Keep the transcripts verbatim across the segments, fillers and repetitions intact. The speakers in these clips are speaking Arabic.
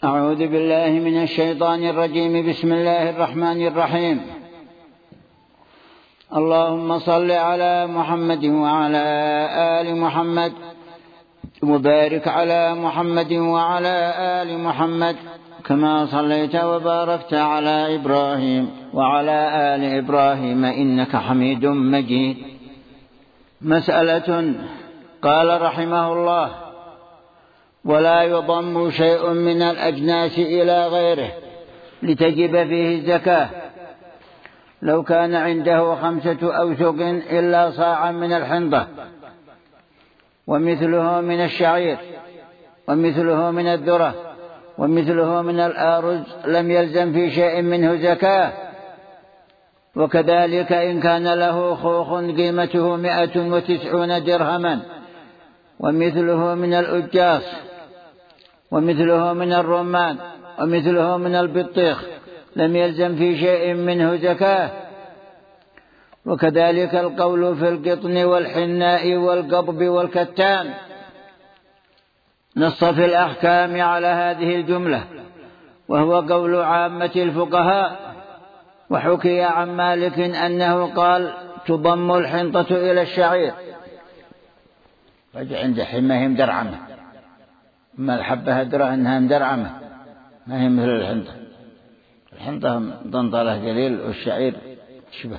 أعوذ بالله من الشيطان الرجيم. بسم الله الرحمن الرحيم. اللهم صل على محمد وعلى آل محمد وبارك على محمد وعلى آل محمد كما صليت وباركت على إبراهيم وعلى آل إبراهيم إنك حميد مجيد. مسألة. قال رحمه الله: ولا يضم شيء من الأجناس إلى غيره لتجب فيه الزكاة لو كان عنده خمسة أوسق إلا صاعا من الحنطة ومثله من الشعير ومثله من الذرة ومثله من الأرز لم يلزم في شيء منه زكاة. وكذلك إن كان له خوخ قيمته مئة وتسعون درهما ومثله من الأجاص ومثله من الرمان ومثله من البطيخ لم يلزم في شيء منه زكاة. وكذلك القول في القطن والحناء والقضب والكتان. نص في الأحكام على هذه الجملة وهو قول عامة الفقهاء. وحكي عن مالك أنه قال: تضم الحنطة إلى الشعير. رجع عند حين هي مدرعمة، ما الحبة هدرة إنها مدرعمة ما هي مثل الحنطة. الحنطة ضنطلة قليل والشعير شبهها.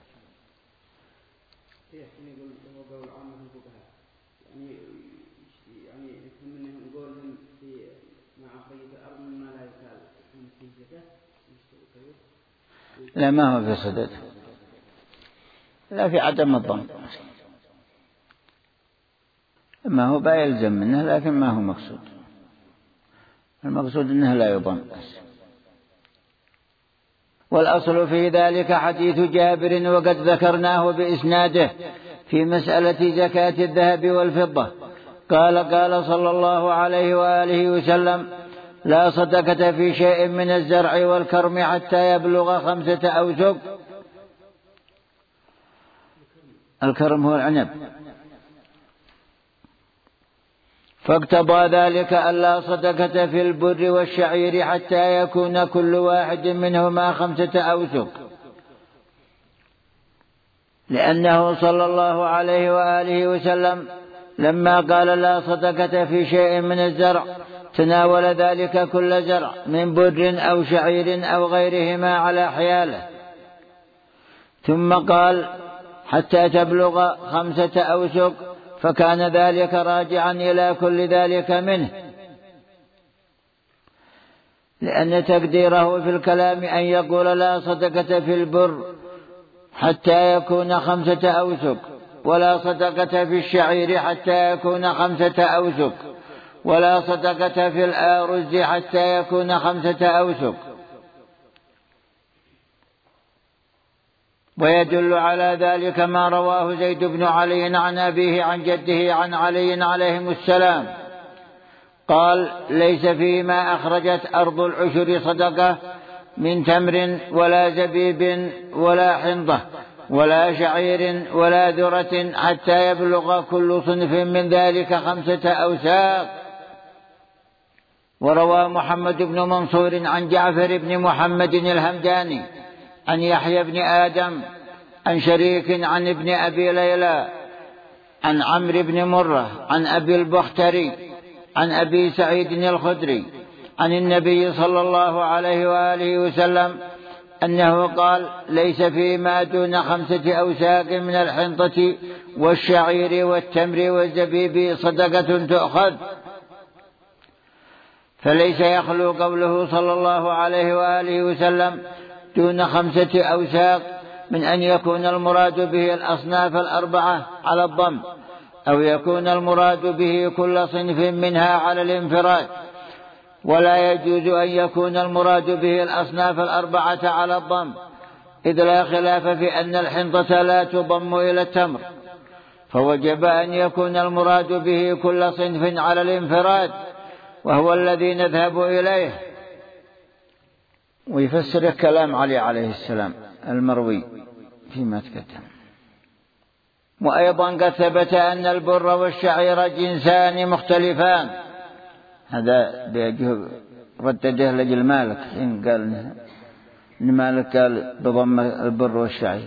لا، ما هو في صدد، لا في عدم الضم، ما هو بيلزم منه لكن ما هو مقصود. المقصود أنه لا يضم. والأصل في ذلك حديث جابر وقد ذكرناه بإسناده في مسألة زكاة الذهب والفضة. قال قال صلى الله عليه وآله وسلم: لا صدقة في شيء من الزرع والكرم حتى يبلغ خمسة أوسق. الكرم هو العنب. فاقتضى ذلك ألا صدقة في البر والشعير حتى يكون كل واحد منهما خمسة أوسق، لأنه صلى الله عليه وآله وسلم لما قال لا صدقة في شيء من الزرع تناول ذلك كل زرع من بر أو شعير أو غيرهما على حياله، ثم قال: حتى تبلغ خمسة أوسق، فكان ذلك راجعا إلى كل ذلك منه، لأن تقديره في الكلام أن يقول لا صدقة في البر حتى يكون خمسة أوسق، ولا صدقة في الشعير حتى يكون خمسة أوسق، ولا صدقة في الأرز حتى يكون خمسة أوسق. ويدل على ذلك ما رواه زيد بن علي عن أبيه عن جده عن علي عليهم السلام قال: ليس فيما أخرجت أرض العشر صدقة من تمر ولا زبيب ولا حنطة ولا شعير ولا ذرة حتى يبلغ كل صنف من ذلك خمسة أوساق. وروى محمد بن منصور عن جعفر بن محمد الهمداني عن يحيى بن آدم عن شريك عن ابن أبي ليلى عن عمرو بن مرة عن أبي البختري عن أبي سعيد الخدري عن النبي صلى الله عليه وآله وسلم أنه قال: ليس فيما دون خمسة أوساق من الحنطة والشعير والتمر والزبيب صدقة تؤخذ. فليس يخلو قوله صلى الله عليه وآله وسلم دون خمسة أوساق من أن يكون المراد به الأصناف الأربعة على الضم، أو يكون المراد به كل صنف منها على الانفراد. ولا يجوز أن يكون المراد به الأصناف الأربعة على الضم، إذ لا خلاف في أن الحنطة لا تضم إلى التمر، فوجب أن يكون المراد به كل صنف على الانفراد، وهو الذي نذهب إليه. ويفسر كلام علي عليه السلام المروي فيما تقدم. وأيضا قد ثبت أن البر والشعير جنسان مختلفان، هذا بيجه ردده لجل مالك إن قال إن مالك قال بضم البر والشعير،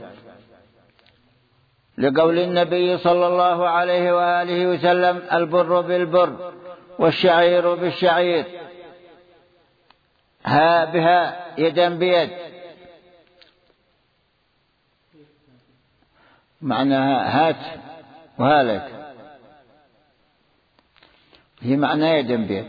لقول النبي صلى الله عليه وآله وسلم البر بالبر والشعير بالشعير، ها بها يدا بيد، معناها هات وهالك، هي معنى يدا بيد.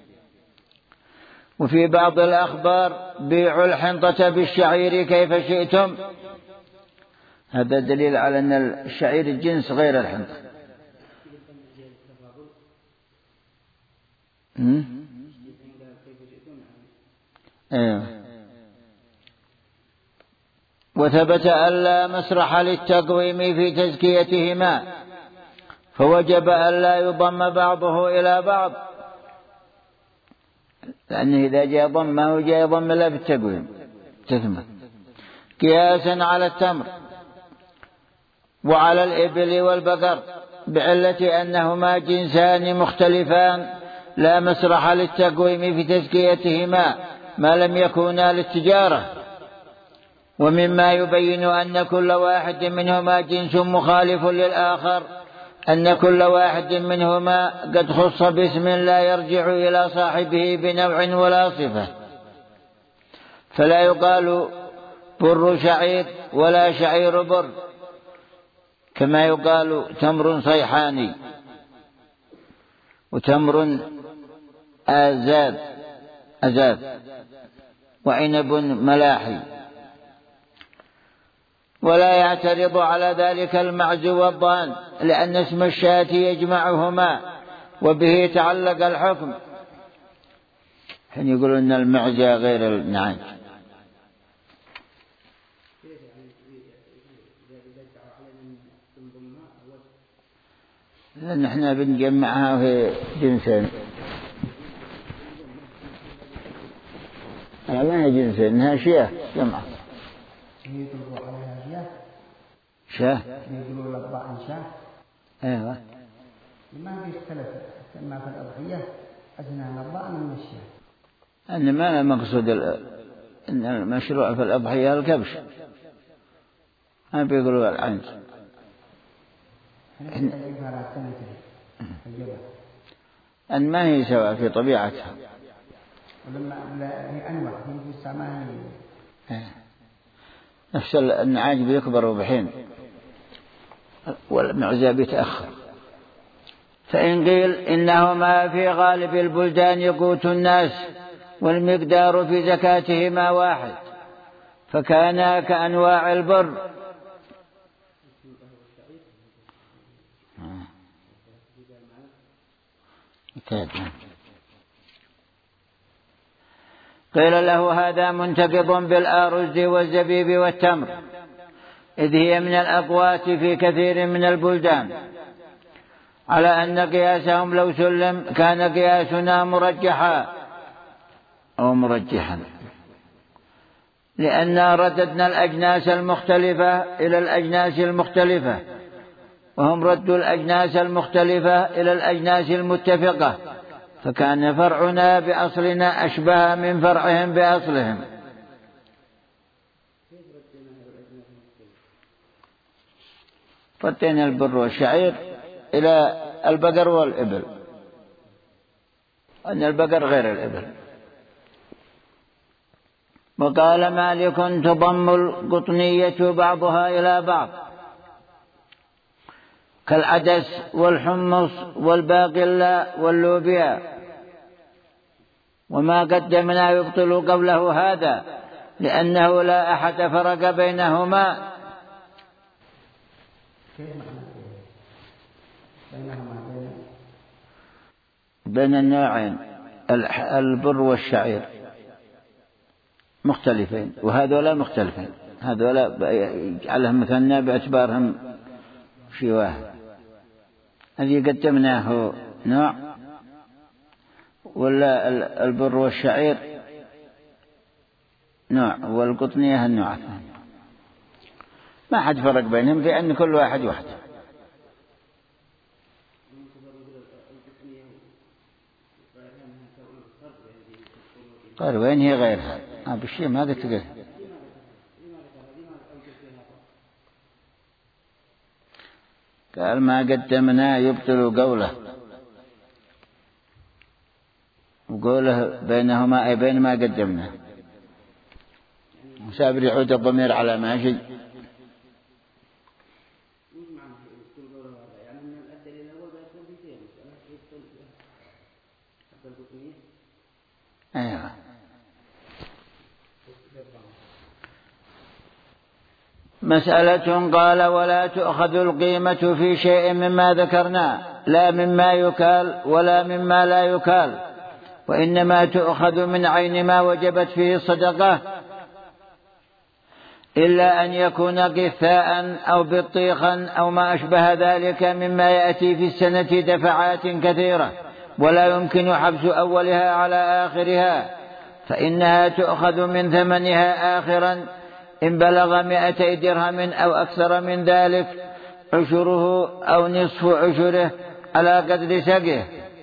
وفي بعض الأخبار بيعوا الحنطة بالشعير كيف شئتم، هذا دليل على أن الشعير الجنس غير الحنطة. أيوه. وثبت ألا مسرح للتقويم في تزكيتهما، فوجب ألا يضم بعضه إلى بعض، لأنه إذا جاء ضمه جاء ضم لا بالتقويم تثمت، قياسا على التمر وعلى الإبل والبقر، بعلة أنهما جنسان مختلفان لا مسرح للتقويم في تزكيتهما ما لم يكونا للتجارة. ومما يبين أن كل واحد منهما جنس مخالف للآخر أن كل واحد منهما قد خص باسم لا يرجع إلى صاحبه بنوع ولا صفة، فلا يقال بر شعير ولا شعير بر، كما يقال تمر صيحاني وتمر آزاد أزاد وعنب ملاحي. ولا يعترض على ذلك المعز والضان، لأن اسم الشاة يجمعهما وبه تعلق الحكم. حين يقولون أن المعز غير النعاج، لأن احنا بنجمعها في جنسين، ما هي جنسين، إنها شياه جمعة شاه، يقولون الأضباء شاه. أيوة. ما بيختلف كما في الأضحية أثناء الأضباء من الشاه. أن ما مقصود أن المشروع في الأضحية الكبش، ما بيقولوا العنز. أن ما هي سواء في طبيعتها. ولما هي أنواع في السماء نفس النعاج بيكبر بحين والمعزة بيتأخر. فإن قيل إنهما في غالب البلدان يقوت الناس والمقدار في زكاتهما واحد، فكانا كأنواع البر. قيل له هذا منتقض بالأرز والزبيب والتمر، إذ هي من الأقوات في كثير من البلدان، على أن قياسهم لو سلم كان قياسنا مرجحا أو مرجحا، لأن رددنا الأجناس المختلفة إلى الأجناس المختلفة، وهم ردوا الأجناس المختلفة إلى الأجناس المتفقة، فكان فرعنا بأصلنا أشبه من فرعهم بأصلهم. ردينا البر والشعير إلى البقر والإبل، أن البقر غير الإبل. وقال مالك تضم القطنية بعضها إلى بعض كالعدس والحمص والباقلا واللوبيا، وما قدمنا يبطل قوله هذا، لأنه لا أحد فرق بينهما. بين النوعين البر والشعير مختلفين، وهذولا مختلفين، هذولا يجعلهم مثنى باعتبارهم شيء واحد. الذي قدمناه نوع، ولا البر والشعير نوع، والقطنية النوع الثاني. ما حد فرق بينهم، لأن كل واحد واحد. قال وين هي غيرها؟ آه بالشيء ما قلت له. قال ما قدمنا يبطل قوله، وقوله بينهما أي بين ما قدمنا، مسابر يعود الضمير على ما شيء. أيوة. مسألة قال ولا تؤخذ القيمة في شيء مما ذكرنا، لا مما يكال ولا مما لا يكال، وإنما تؤخذ من عين ما وجبت فيه الصدقة، إلا أن يكون قثاء أو بطيخا أو ما أشبه ذلك مما يأتي في السنة دفعات كثيرة، ولا يمكن حبس أولها على آخرها، فإنها تؤخذ من ثمنها آخرا إن بلغ مائتي درهم أو أكثر من ذلك عشره أو نصف عشره على قدر سقيه.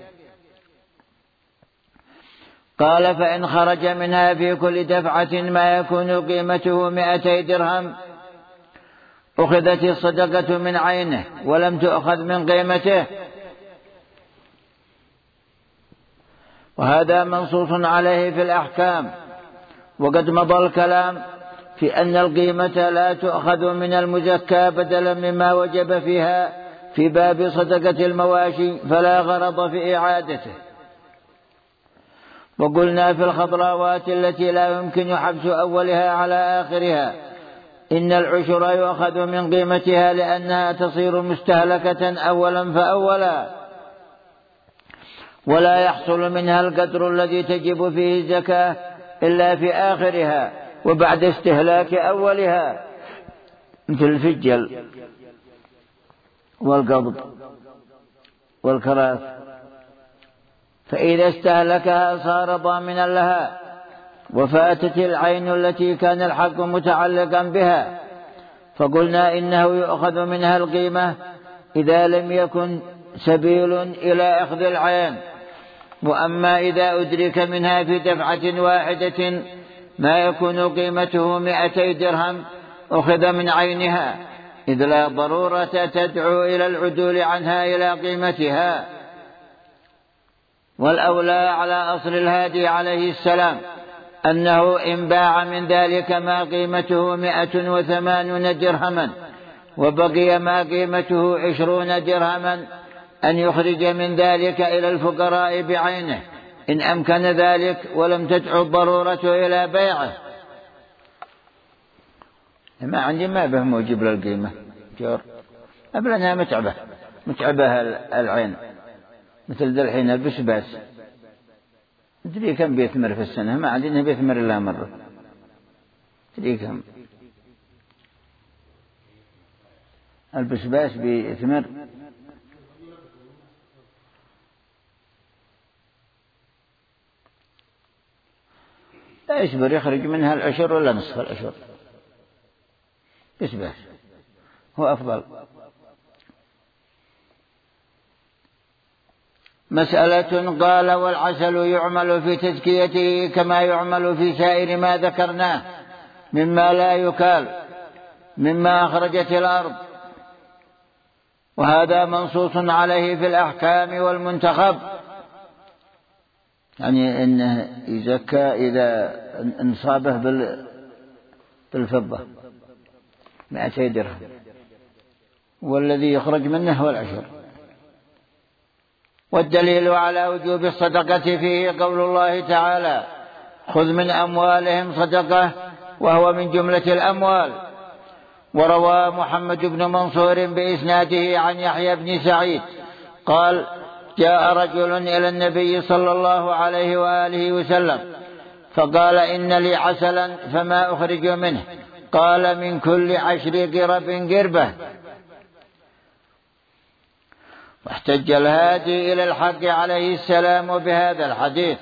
قال فإن خرج منها في كل دفعة ما يكون قيمته مائتي درهم أخذت الصدقة من عينه ولم تؤخذ من قيمته، وهذا منصوص عليه في الأحكام. وقد مضى الكلام في أن القيمة لا تؤخذ من المزكى بدلا مما وجب فيها في باب صدقة المواشي، فلا غرض في إعادته. وقلنا في الخضراوات التي لا يمكن حبس أولها على آخرها إن العشر يؤخذ من قيمتها لأنها تصير مستهلكة أولا فأولا، ولا يحصل منها القدر الذي تجب فيه الزكاة إلا في آخرها وبعد استهلاك أولها، مثل الفجل والقبض والكراث، فإذا استهلكها صار ضامنا لها، وفاتت العين التي كان الحق متعلقا بها، فقلنا إنه يؤخذ منها القيمة إذا لم يكن سبيل إلى أخذ العين. وأما إذا أدرك منها في دفعة واحدة ما يكون قيمته مائتي درهم أخذ من عينها، إذ لا ضرورة تدعو إلى العدول عنها إلى قيمتها. والأولى على أصل الهادي عليه السلام أنه إن باع من ذلك ما قيمته مائة وثمانون درهما وبقي ما قيمته عشرون درهما أن يخرج من ذلك إلى الفقراء بعينه إن أمكن ذلك ولم تدعو الضرورة إلى بيعه. ما عندي ما به موجب للقيمة جور أبلنها متعبة متعبة العين، مثل ذا الحين البسباس تدري كم بيثمر في السنة؟ ما عندنا بيثمر إلا مرة، تدري كم البسباس بيثمر؟ لا يصبر يخرج منها العشر ولا نصف العشر، بسباس هو أفضل. مسألة قال والعسل يعمل في تزكيته كما يعمل في سائر ما ذكرناه مما لا يكال مما أخرجت الأرض، وهذا منصوص عليه في الأحكام والمنتخب، يعني إنه يزكى إذا انصابه بالفضة مائتي درهم، والذي يخرج منه هو العشر. والدليل على وجوب الصدقة فيه قول الله تعالى خذ من أموالهم صدقة وهو من جملة الأموال. وروى محمد بن منصور بإسناده عن يحيى بن سعيد قال جاء رجل إلى النبي صلى الله عليه وآله وسلم فقال إن لي عسلا فما أخرج منه؟ قال من كل عشر قرب قربة. واحتج الهادي إلى الحق عليه السلام بهذا الحديث.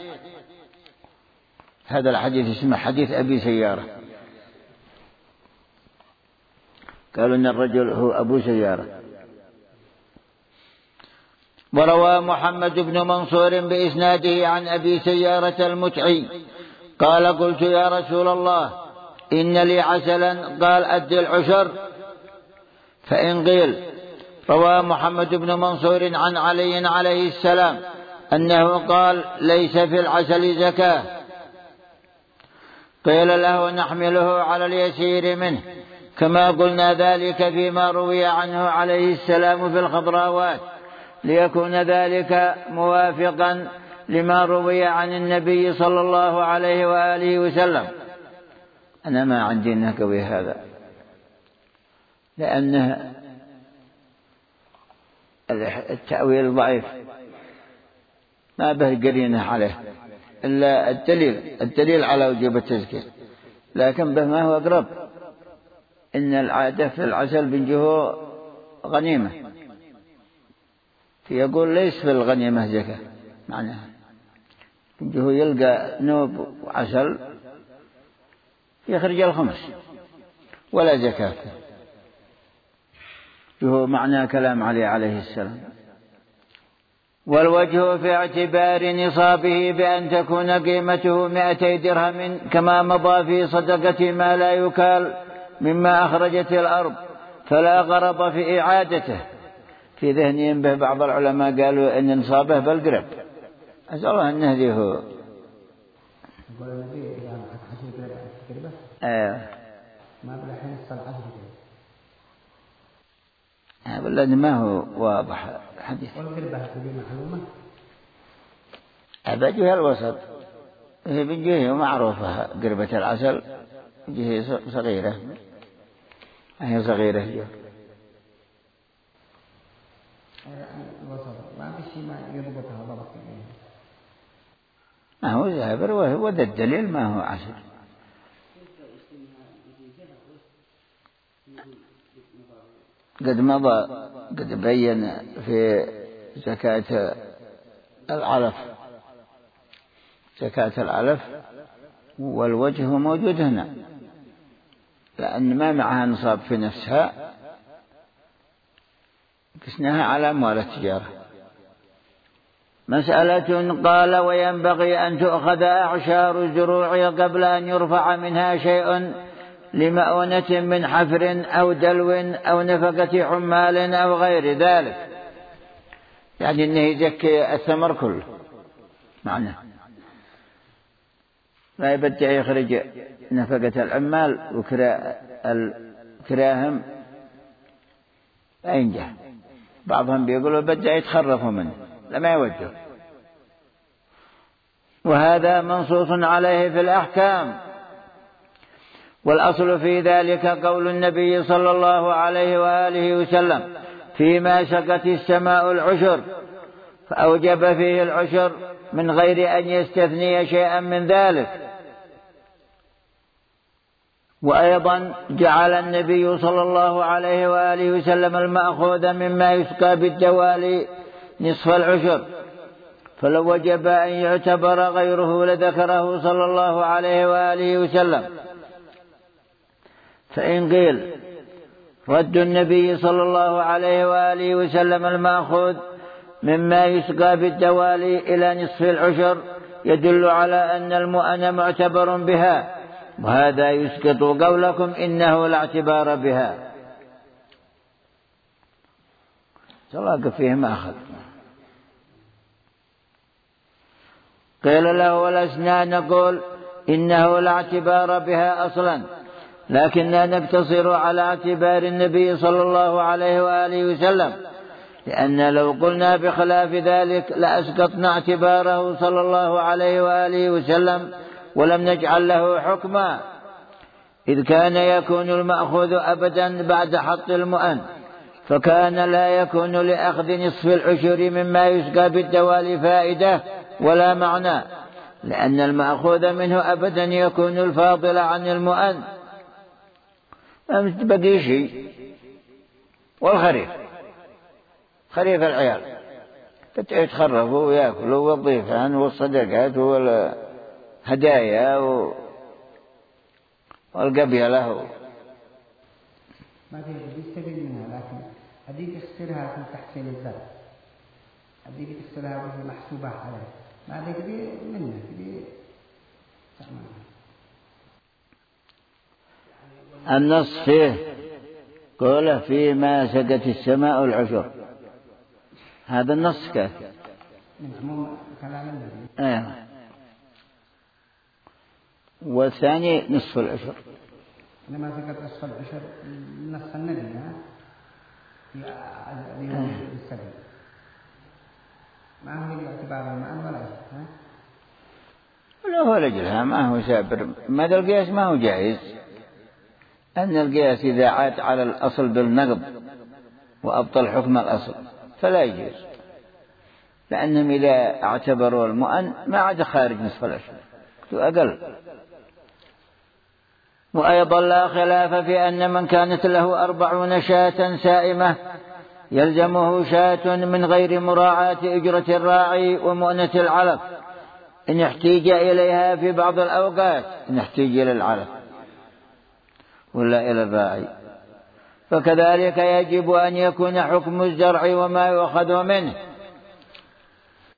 هذا الحديث اسمه حديث أبي سيارة، قالوا إن الرجل هو أبو سيارة. وروى محمد بن منصور بإسناده عن أبي سيارة المتعي قال قلت يا رسول الله إن لي عسلا، قال أد العشر. فإن قيل روى محمد بن منصور عن علي عليه السلام أنه قال ليس في العسل زكاة، قيل له نحمله على اليسير منه، كما قلنا ذلك فيما روي عنه عليه السلام في الخضراوات، ليكون ذلك موافقا لما روي عن النبي صلى الله عليه وآله وسلم. أنا ما عندي نكوي هذا، لأنه التأويل ضعيف ما به قرينة عليه إلا الدليل الدليل على وجوب التزكية، لكن به ما هو أقرب. إن العادة في العسل بنجه غنيمة، يقول ليس في الغنيمة زكاة، معناها بنجه يلقى نوب وعسل يخرج الخمس ولا زكاة، هو معنى كلام علي عليه السلام. والوجه في اعتبار نصابه بأن تكون قيمته مئتي درهم، كما مضى في صدقة ما لا يكال مما أخرجت الأرض، فلا غرض في إعادته. في ذهنهم به بعض العلماء قالوا إن نصابه بالقرب، أسأل الله أن نهديه. آه. ما بلا حين الصلاة والله ما هو واضح الحديث. والقربة هذه معلومة أبجه الوسط، هي بجيه معروفة قربة العسل، بجيه صغيرة، هي صغيرة هي. الوسط ما في شيء ما يضبطها ضبط. ما هو زابر وذا الدليل ما هو عسل. قد مضى قد بين في زكاة العلف زكاة العلف والوجه موجود هنا، لأن ما معها نصاب في نفسها، قسناها على أموال التجارة. مسألة. قال وينبغي أن تؤخذ أعشار الزروع قبل أن يرفع منها شيء لمؤونة من حفر أو دلو أو نفقة عمال أو غير ذلك، يعني أنه يزكي الثمر كله معناه، لا يبدأ يخرج نفقة العمال وكراهم لا ينجح. بعضهم بيقولوا بدأ يتخرفوا منه لما يوجه، وهذا منصوص عليه في الأحكام. والأصل في ذلك قول النبي صلى الله عليه وآله وسلم فيما سقت السماء العشر، فأوجب فيه العشر من غير أن يستثني شيئا من ذلك. وأيضا جعل النبي صلى الله عليه وآله وسلم المأخوذ مما يسقى بالدوالي نصف العشر، فلو وجب أن يعتبر غيره لذكره صلى الله عليه وآله وسلم. فإن قيل رد النبي صلى الله عليه وآله وسلم المأخوذ مما يسقى بالدوالي إلى نصف العشر يدل على أن المؤن معتبر بها، وهذا يسقط قولكم إنه لا اعتبار بها. سواء فيه ما أخذ. قيل له ولسنا نقول إنه لا اعتبار بها أصلا، لكننا نقتصر على اعتبار النبي صلى الله عليه وآله وسلم، لأن لو قلنا بخلاف ذلك لأسقطنا اعتباره صلى الله عليه وآله وسلم ولم نجعل له حكما، إذ كان يكون المأخوذ أبدا بعد حط المؤن، فكان لا يكون لأخذ نصف العشر مما يسقى بالدوالي فائدة ولا معنى، لأن المأخوذ منه أبدا يكون الفاضل عن المؤن. ما بقي شيء. والخريف خريف العيال يتخرفوا ويأكلوا والضيفان والصدقات والهدايا والقبيلة. ما في بيستفيد منها، لكن هذه تخسرها في تحصيل الذات، هذه تخسرها وهي محسوبة عليه، ما هذه منها النص فيه قوله فيما سقت السماء العشر، هذا النص كافي. آه. والثاني نصف العشر. لما سقط نصف العشر نص النبي في يوم السبت ما هو الاعتبار المعنى ولا شيء. ولا هو لجلها ما هو سابر، ماذا القياس ما هو جائز، أن القياس إذا عاد على الأصل بالنقض وأبطل حكم الأصل فلا يجوز، لأنهم إذا اعتبروا المؤن ما عاد خارج نصف العشر أقل. وأيضا لا خلاف في أن من كانت له أربعون شاة سائمة يلزمه شاة من غير مراعاة أجرة الراعي ومؤنة العلف إن احتيج إليها في بعض الأوقات، إن احتيج إلى العلف ولا إلى الراعي. فكذلك يجب أن يكون حكم الزرع وما يؤخذ منه